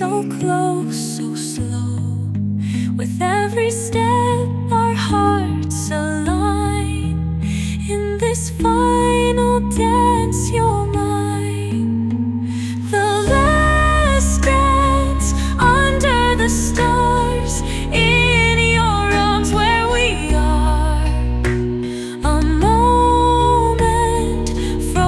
so close, so slow. With every step our hearts align. In this final dance,